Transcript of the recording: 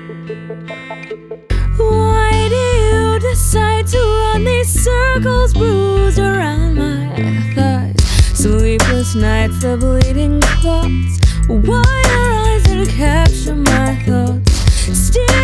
Why do you decide to run these circles, bruised around my thighs? Sleepless nights, the bleeding clots. Why your eyes that capture my thoughts? Still